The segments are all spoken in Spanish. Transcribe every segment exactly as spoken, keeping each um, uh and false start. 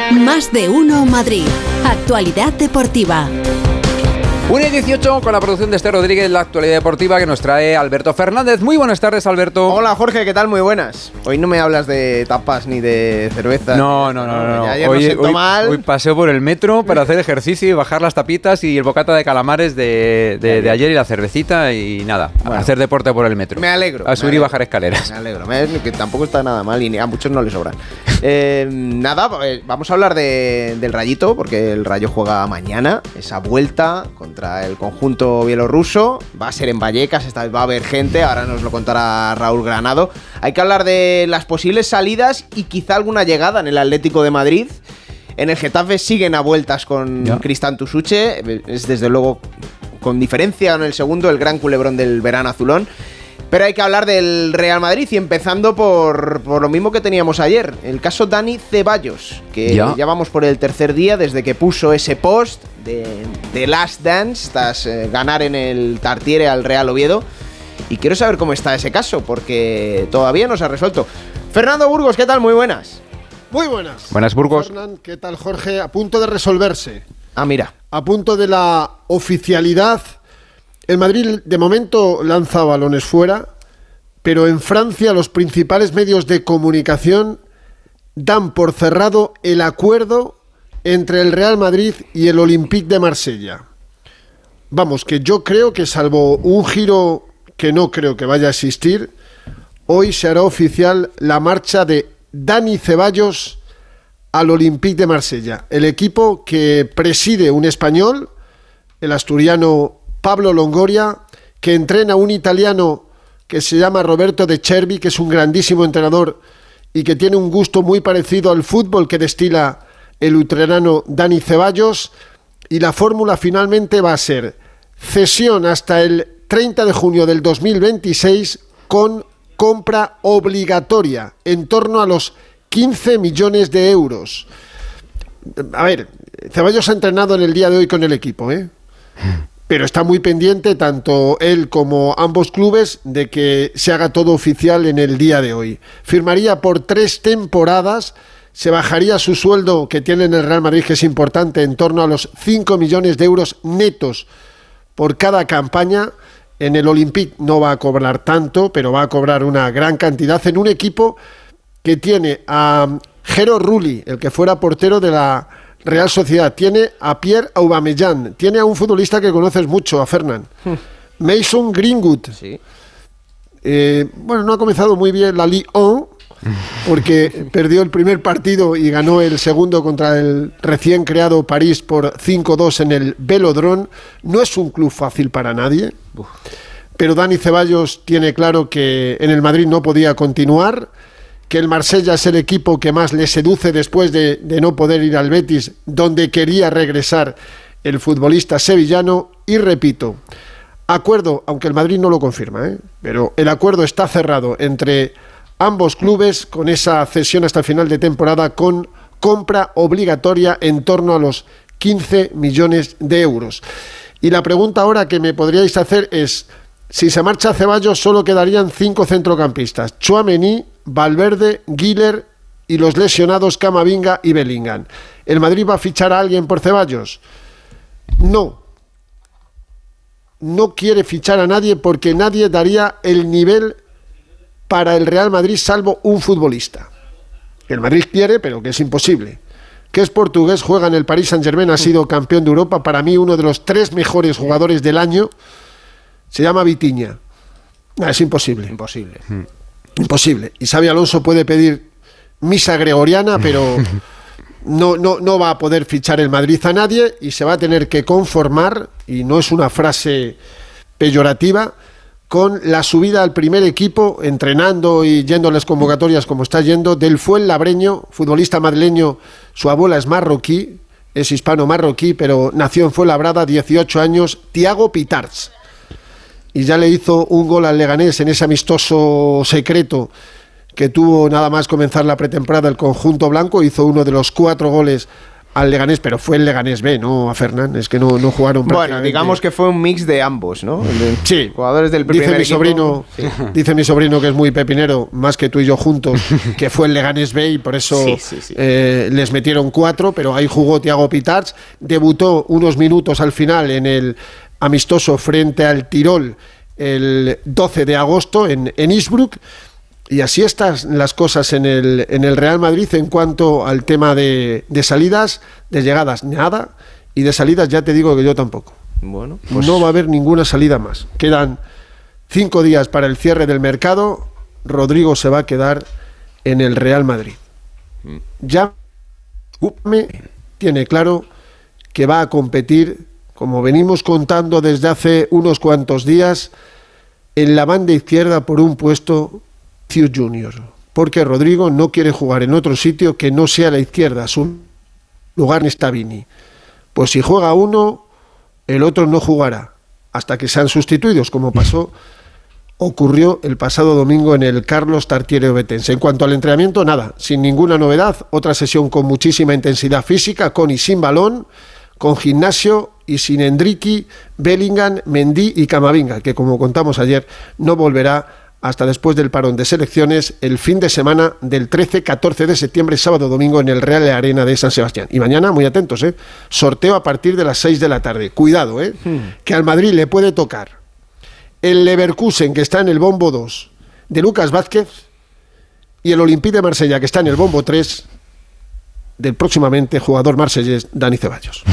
Más de uno Madrid. Actualidad deportiva. una y dieciocho con la producción de Esther Rodríguez, la actualidad deportiva que nos trae Alberto Fernández. Muy buenas tardes, Alberto. Hola, Jorge, ¿qué tal? Muy buenas. Hoy no me hablas de tapas ni de cerveza. No, no, no, no. no. Ayer hoy, me siento hoy, mal. hoy paseo por el metro para hacer ejercicio y bajar las tapitas y el bocata de calamares de, de, de ayer y la cervecita y nada, bueno, hacer deporte por el metro. Me alegro. A subir alegro, y bajar escaleras. Me alegro, me alegro, que tampoco está nada mal y a muchos no les sobran. eh, nada, vamos a hablar de, del Rayito, porque el Rayo juega mañana, esa vuelta contra el conjunto bielorruso. Va a ser en Vallecas, esta vez va a haber gente, ahora nos lo contará Raúl Granado. Hay que hablar de las posibles salidas y quizá alguna llegada en el Atlético de Madrid. En el Getafe siguen a vueltas con yeah. Cristán Tusuche, es desde luego con diferencia en el segundo, el gran culebrón del verano azulón. Pero hay que hablar del Real Madrid y empezando por, por lo mismo que teníamos ayer, el caso Dani Ceballos, que ya, ya vamos por el tercer día desde que puso ese post de, de Last Dance tras eh, ganar en el Tartiere al Real Oviedo. Y quiero saber cómo está ese caso, porque todavía no se ha resuelto. Fernando Burgos, ¿qué tal? Muy buenas. Muy buenas. Buenas, Burgos. Fernán, ¿qué tal, Jorge? A punto de resolverse. Ah, mira. A punto de la oficialidad. El Madrid, de momento, lanza balones fuera, pero en Francia los principales medios de comunicación dan por cerrado el acuerdo entre el Real Madrid y el Olympique de Marsella. Vamos, que yo creo que salvo un giro que no creo que vaya a existir, hoy se hará oficial la marcha de Dani Ceballos al Olympique de Marsella, el equipo que preside un español, el asturiano Pablo Longoria, que entrena a un italiano que se llama Roberto De Cervi, que es un grandísimo entrenador y que tiene un gusto muy parecido al fútbol que destila el utrerano Dani Ceballos, y la fórmula finalmente va a ser cesión hasta el treinta de junio del dos mil veintiséis con compra obligatoria en torno a los quince millones de euros. A ver, Ceballos ha entrenado en el día de hoy con el equipo, ¿eh? Pero está muy pendiente tanto él como ambos clubes de que se haga todo oficial en el día de hoy. Firmaría por tres temporadas, se bajaría su sueldo que tiene en el Real Madrid, que es importante, en torno a los cinco millones de euros netos por cada campaña. En el Olympique no va a cobrar tanto, pero va a cobrar una gran cantidad en un equipo que tiene a Jero Rulli, el que fuera portero de la Real Sociedad, tiene a Pierre Aubameyang, tiene a un futbolista que conoces mucho, a Fernand, Mason Greenwood. Sí. Eh, bueno, no ha comenzado muy bien la Ligue uno, porque perdió el primer partido y ganó el segundo contra el recién creado París por cinco dos en el Velodrome. No es un club fácil para nadie, Uf. pero Dani Ceballos tiene claro que en el Madrid no podía continuar, que el Marsella es el equipo que más le seduce después de, de no poder ir al Betis, donde quería regresar el futbolista sevillano. Y repito, acuerdo, aunque el Madrid no lo confirma, ¿eh? pero el acuerdo está cerrado entre ambos clubes con esa cesión hasta el final de temporada con compra obligatoria en torno a los quince millones de euros. Y la pregunta ahora que me podríais hacer es, si se marcha Ceballos solo quedarían cinco centrocampistas: Tchouaméni, Valverde, Güler y los lesionados Camavinga y Bellingham. ¿El Madrid va a fichar a alguien por Ceballos? No. No quiere fichar a nadie porque nadie daría el nivel para el Real Madrid salvo un futbolista. El Madrid quiere, pero que es imposible. Que es portugués, juega en el Paris Saint-Germain, ha sido campeón de Europa, para mí uno de los tres mejores jugadores del año. Se llama Vitinha. Ah, es imposible. Imposible. Imposible. Y Xabi Alonso puede pedir misa gregoriana, pero no, no, no va a poder fichar el Madrid a nadie y se va a tener que conformar, y no es una frase peyorativa, con la subida al primer equipo, entrenando y yendo a las convocatorias como está yendo, del Fuenlabreño, futbolista madrileño. Su abuela es marroquí, es hispano-marroquí, pero nació en Fuenlabrada, dieciocho años, Thiago Pitars. Y ya le hizo un gol al Leganés en ese amistoso secreto que tuvo nada más comenzar la pretemporada el conjunto blanco. Hizo uno de los cuatro goles al Leganés, pero fue el Leganés B, no a Fernán, es que no, no jugaron Bueno, digamos que fue un mix de ambos, ¿no? De sí, jugadores del primer dice mi equipo. sobrino, sí. dice mi sobrino que es muy pepinero, más que tú y yo juntos, que fue el Leganés B y por eso sí, sí, sí. Eh, les metieron cuatro, pero ahí jugó Thiago Pitarch, debutó unos minutos al final en el amistoso frente al Tirol el doce de agosto en, en Innsbruck. Y así están las cosas en el, en el Real Madrid en cuanto al tema de, de salidas, de llegadas, nada, y de salidas ya te digo que yo tampoco. Bueno, pues... no va a haber ninguna salida más. Quedan cinco días para el cierre del mercado. Rodrigo se va a quedar en el Real Madrid. Ya me tiene claro que va a competir, como venimos contando desde hace unos cuantos días, en la banda izquierda por un puesto Junior, porque Rodrigo no quiere jugar en otro sitio que no sea la izquierda, su lugar está Vini. Pues si juega uno, el otro no jugará, hasta que sean sustituidos, como pasó, ocurrió el pasado domingo en el Carlos Tartiere Ovetense. En cuanto al entrenamiento, nada, sin ninguna novedad, otra sesión con muchísima intensidad física, con y sin balón, con gimnasio y sin Endricky, Bellingham, Mendy y Camavinga, que como contamos ayer, no volverá hasta después del parón de selecciones el fin de semana del trece catorce de septiembre, sábado domingo en el Real Arena de San Sebastián. Y mañana, muy atentos, ¿eh? sorteo a partir de las seis de la tarde. Cuidado, ¿eh? Hmm. que al Madrid le puede tocar el Leverkusen, que está en el bombo dos, de Lucas Vázquez, y el Olympique de Marsella, que está en el bombo tres, del próximamente jugador marsellés Dani Ceballos.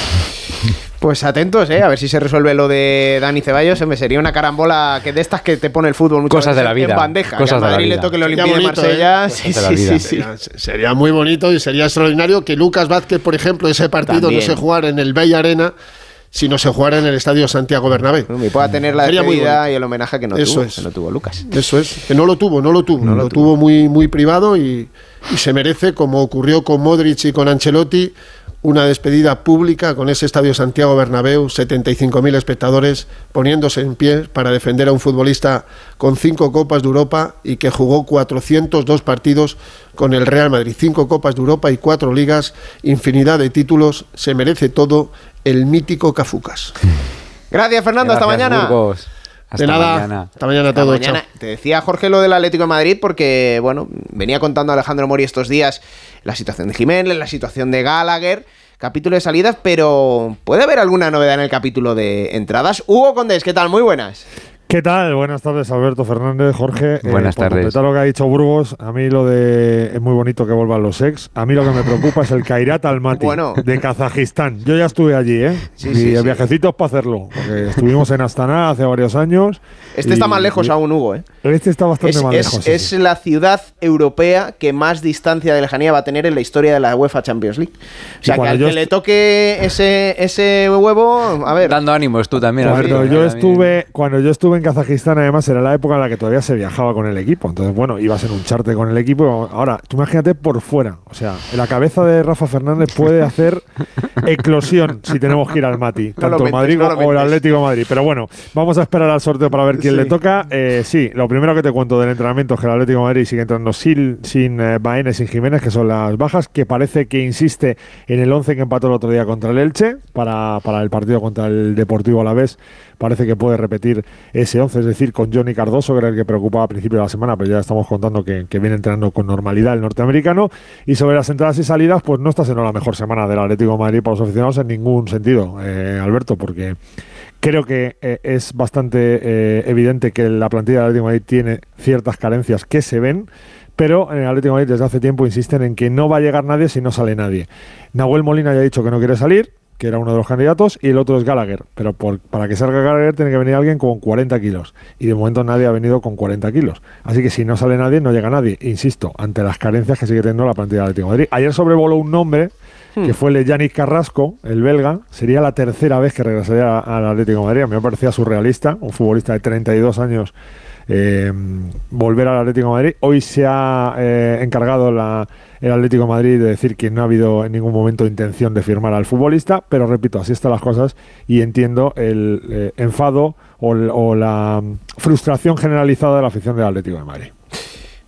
Pues atentos, ¿eh? A ver si se resuelve lo de Dani Ceballos. Me sería una carambola que de estas que te pone el fútbol muchas cosas veces de la vida, en bandeja. Cosas que a Madrid de la le vida. toque el Olympique de Marsella. ¿eh? Sí, sí, sí, sí, sería, sería muy bonito y sería extraordinario que Lucas Vázquez, por ejemplo, ese partido También. no se jugara en el Bell Arena, sino se jugara en el Estadio Santiago Bernabéu. Bueno, y pueda tener la Sería despedida y el homenaje que no, Eso tuvo, es. que no tuvo Lucas. Eso es, que no lo tuvo, no lo tuvo. No lo, lo tuvo. tuvo muy, muy privado y, y se merece, como ocurrió con Modric y con Ancelotti, una despedida pública con ese Estadio Santiago Bernabéu, setenta y cinco mil espectadores poniéndose en pie para defender a un futbolista con cinco Copas de Europa y que jugó cuatrocientos dos partidos con el Real Madrid. Cinco Copas de Europa y cuatro ligas, infinidad de títulos. Se merece todo el mítico Cafucas. Gracias, Fernando. Gracias, hasta mañana. Burgos. Hasta de nada. mañana. Hasta mañana a Hasta todos. mañana. Chao. Te decía Jorge lo del Atlético de Madrid porque, bueno, venía contando Alejandro Mori estos días la situación de Jiménez, la situación de Gallagher, capítulo de salidas, pero ¿puede haber alguna novedad en el capítulo de entradas? Hugo Condés, ¿qué tal? Muy buenas. ¿Qué tal? Buenas tardes, Alberto Fernández, Jorge. Buenas eh, por tardes. completar lo que ha dicho Burgos, a mí lo de es muy bonito que vuelvan los ex. A mí lo que me preocupa es el Kairat Almaty Bueno. de Kazajistán. Yo ya estuve allí, ¿eh? Sí, y sí, el sí. viajecito es para hacerlo. Porque estuvimos en Astana hace varios años. Este y- está más lejos y- aún, Hugo, ¿eh? Este está bastante Es, más es- lejos. sí, es sí. la ciudad europea que más distancia de lejanía va a tener en la historia de la UEFA Champions League. O sea, que cuando al yo que est- le toque ese, ese huevo, a ver. Dando ánimos tú también. Cuando Alfredo, yo ¿eh? estuve, cuando yo estuve en Kazajistán, además era la época en la que todavía se viajaba con el equipo. Entonces, bueno, ibas en un charter con el equipo. Ahora, tú imagínate por fuera. O sea, la cabeza de Rafa Fernández puede hacer eclosión si tenemos que ir al Mati, No lo tanto el mentes, Madrid no lo o el mentes. Atlético de Madrid. Pero bueno, vamos a esperar al sorteo para ver quién Sí. le toca. Eh, sí, lo primero que te cuento del entrenamiento es que el Atlético de Madrid sigue entrando sin, sin eh, Baena y sin Jiménez, que son las bajas, que parece que insiste en el once que empató el otro día contra el Elche para, para el partido contra el Deportivo Alavés. Parece que puede repetir ese once, es decir, con Johnny Cardoso, que era el que preocupaba a principio de la semana, pero ya estamos contando que, que viene entrenando con normalidad el norteamericano. Y sobre las entradas y salidas, pues no está siendo la mejor semana del Atlético de Madrid para los aficionados en ningún sentido, eh, Alberto, porque creo que eh, es bastante eh, evidente que la plantilla del Atlético de Madrid tiene ciertas carencias que se ven, pero en el Atlético de Madrid desde hace tiempo insisten en que no va a llegar nadie si no sale nadie. Nahuel Molina ya ha dicho que no quiere salir, que era uno de los candidatos, y el otro es Gallagher. Pero por, para que salga Gallagher tiene que venir alguien con cuarenta kilos. Y de momento nadie ha venido con cuarenta kilos. Así que si no sale nadie, no llega nadie. Insisto, ante las carencias que sigue teniendo la plantilla del Atlético de Madrid. Ayer sobrevoló un nombre, que fue el de Yannick Carrasco, el belga. Sería la tercera vez que regresaría al Atlético de Madrid. A mí me parecía surrealista, un futbolista de treinta y dos años, eh, volver al Atlético de Madrid. Hoy se ha eh, encargado la, el Atlético de Madrid de decir que no ha habido en ningún momento intención de firmar al futbolista, pero repito, así están las cosas y entiendo el eh, enfado o, o la frustración generalizada de la afición del Atlético de Madrid.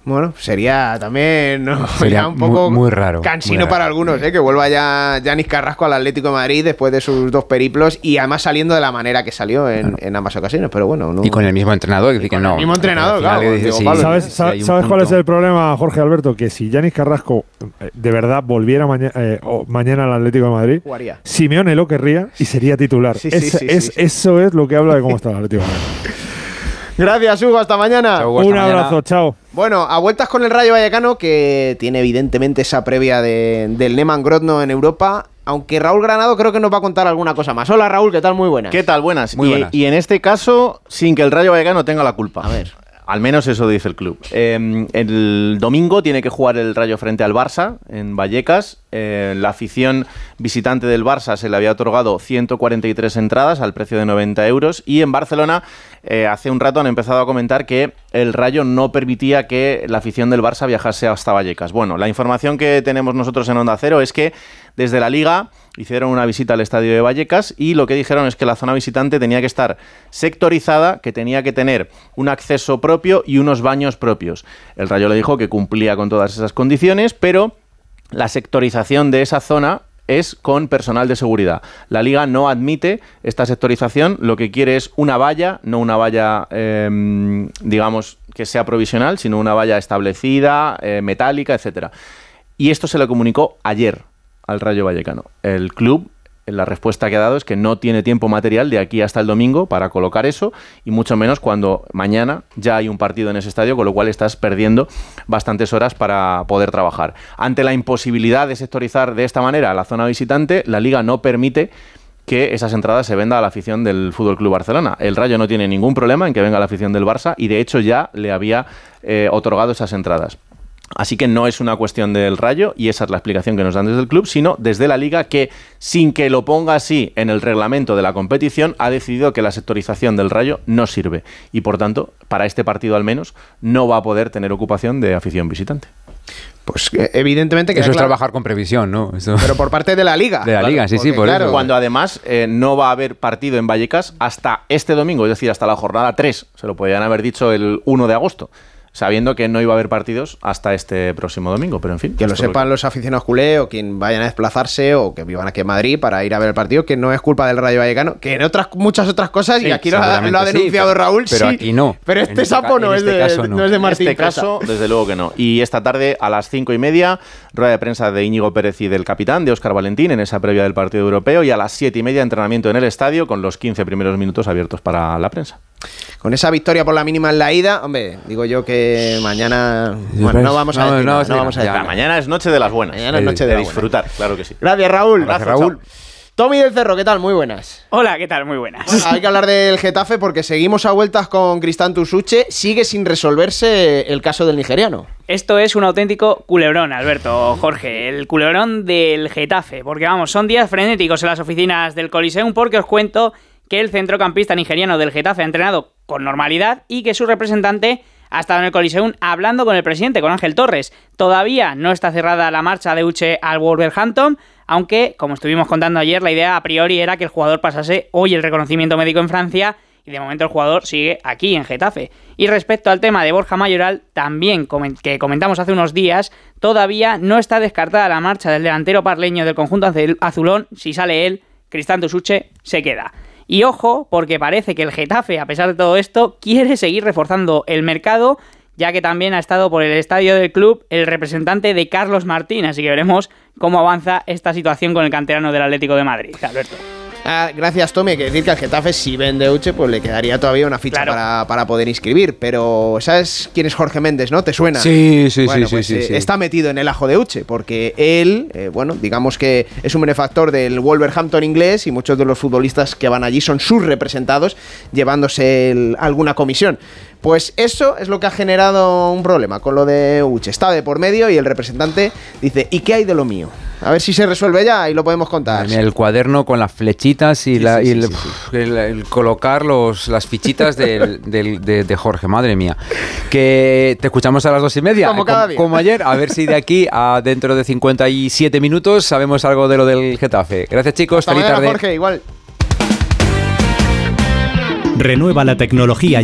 Bueno, sería también ¿no? Sería ya un poco muy, muy raro, cansino muy raro. para algunos, ¿eh? Que vuelva ya Yanis Carrasco al Atlético de Madrid después de sus dos periplos y además saliendo de la manera que salió en, en ambas ocasiones, pero bueno. No... Y con el mismo entrenador, que, que no. El mismo entrenador, al final claro. que dice, Digo, sí, Pablo, ¿Sabes, sí, sa- hay un ¿sabes cuál es punto. el problema, Jorge Alberto? Que si Yanis Carrasco eh, de verdad volviera maña- eh, o mañana al Atlético de Madrid, Jugaría. Simeone lo querría y sería titular. Sí, sí, Es- sí, es- sí, sí. Eso es lo que habla de cómo está el Atlético de Madrid. Gracias, Hugo. Hasta mañana. Chao, Hugo, hasta Un mañana. abrazo, chao. Bueno, a vueltas con el Rayo Vallecano, que tiene evidentemente esa previa de, del Neman Grodno en Europa, aunque Raúl Granado creo que nos va a contar alguna cosa más. Hola Raúl, ¿qué tal? Muy buenas. ¿Qué tal? Buenas. Muy y, buenas. y en este caso, sin que el Rayo Vallecano tenga la culpa. A ver. Al menos eso dice el club. Eh, el domingo tiene que jugar el Rayo frente al Barça en Vallecas. Eh, la afición visitante del Barça se le había otorgado ciento cuarenta y tres entradas al precio de noventa euros. Y en Barcelona, eh, hace un rato han empezado a comentar que el Rayo no permitía que la afición del Barça viajase hasta Vallecas. Bueno, la información que tenemos nosotros en Onda Cero es que desde la Liga hicieron una visita al estadio de Vallecas y lo que dijeron es que la zona visitante tenía que estar sectorizada, que tenía que tener un acceso propio y unos baños propios. El Rayo le dijo que cumplía con todas esas condiciones, pero la sectorización de esa zona es con personal de seguridad. La Liga no admite esta sectorización, lo que quiere es una valla, no una valla, eh, digamos, que sea provisional, sino una valla establecida, eh, metálica, etcétera. Y esto se le comunicó ayer al Rayo Vallecano. El club, la respuesta que ha dado es que no tiene tiempo material de aquí hasta el domingo para colocar eso, y mucho menos cuando mañana ya hay un partido en ese estadio, con lo cual estás perdiendo bastantes horas para poder trabajar. Ante la imposibilidad de sectorizar de esta manera la zona visitante, la Liga no permite que esas entradas se vendan a la afición del F C Barcelona. El Rayo no tiene ningún problema en que venga la afición del Barça y de hecho ya le había eh, otorgado esas entradas. Así que no es una cuestión del Rayo, y esa es la explicación que nos dan desde el club, sino desde la Liga, que sin que lo ponga así en el reglamento de la competición, ha decidido que la sectorización del Rayo no sirve y por tanto, para este partido al menos, no va a poder tener ocupación de afición visitante. Pues eh, evidentemente que Eso es claro, trabajar con previsión, ¿no? Eso... pero por parte de la Liga. De la Claro, Liga, sí, sí, porque, por claro, eso. Cuando además eh, no va a haber partido en Vallecas hasta este domingo, es decir, hasta la jornada tres. Se lo podían haber dicho el uno de agosto, sabiendo que no iba a haber partidos hasta este próximo domingo, pero en fin. Que lo esto es sepan que- los aficionados culé o quien vayan a desplazarse o que vivan aquí en Madrid para ir a ver el partido, que no es culpa del Rayo Vallecano, que en otras muchas otras cosas, Sí, y aquí lo ha, seguramente lo ha sí, denunciado pero- Raúl, pero sí, aquí no. pero En este este sapo ca- no, en es este de, caso no. no es de En Martín este Presa. caso, desde luego que no. Y esta tarde, a las cinco y media, rueda de prensa de Íñigo Pérez y del capitán, de Óscar Valentín, en esa previa del partido europeo, y a las siete y media, entrenamiento en el estadio, con los quince primeros minutos abiertos para la prensa. Con esa victoria por la mínima en la ida, hombre, digo yo que mañana bueno, no vamos a No, decir no, nada, sí, no vamos a ya, decir La nada. mañana es noche de las buenas. Mañana es El- noche de de la disfrutar, claro que sí. Gracias, Raúl. Gracias, Abrazo, Raúl. chao. Tommy del Cerro, ¿qué tal? Muy buenas. Hola, ¿qué tal? Muy buenas. Hay que hablar del Getafe porque seguimos a vueltas con Cristantus Uche. Sigue sin resolverse el caso del nigeriano. Esto es un auténtico culebrón, Alberto, Jorge, el culebrón del Getafe, porque vamos, son días frenéticos en las oficinas del Coliseum, porque os cuento que el centrocampista nigeriano del Getafe ha entrenado con normalidad y que su representante ha estado en el Coliseum hablando con el presidente, con Ángel Torres. Todavía no está cerrada la marcha de Uche al Wolverhampton, aunque, como estuvimos contando ayer, la idea a priori era que el jugador pasase hoy el reconocimiento médico en Francia, y de momento el jugador sigue aquí en Getafe. Y respecto al tema de Borja Mayoral, también que comentamos hace unos días, todavía no está descartada la marcha del delantero parleño del conjunto azulón. Si sale él, Cristantus Uche se queda. Y ojo, porque parece que el Getafe, a pesar de todo esto, quiere seguir reforzando el mercado, ya que también ha estado por el estadio del club el representante de Carlos Martín, así que veremos cómo avanza esta situación con el canterano del Atlético de Madrid, Alberto. Ah, gracias, Tommy. Hay que decir que al Getafe, si vende Uche, pues le quedaría todavía una ficha Claro. para, para poder inscribir. Pero, ¿sabes quién es Jorge Méndez, no? ¿Te suena? Sí, sí, Bueno, sí, pues, sí, sí, eh, sí. está metido en el ajo de Uche, porque él, eh, bueno, digamos que es un benefactor del Wolverhampton inglés y muchos de los futbolistas que van allí son sus representados, llevándose el- alguna comisión. Pues eso es lo que ha generado un problema con lo de Uche. Está de por medio y el representante dice, ¿y qué hay de lo mío? A ver si se resuelve ya y lo podemos contar. Mira, el cuaderno con las flechitas y, Sí, la, sí, y sí, el, sí, sí. uf, el- el colocar los, las fichitas del, del- de, de Jorge, madre mía. Que te escuchamos a las dos y media, Como cada día. como ayer, a ver si de aquí a dentro de cincuenta y siete minutos sabemos algo de lo del Getafe. Gracias, chicos, Hasta feliz mañana, tarde. Jorge, igual. Renueva la tecnología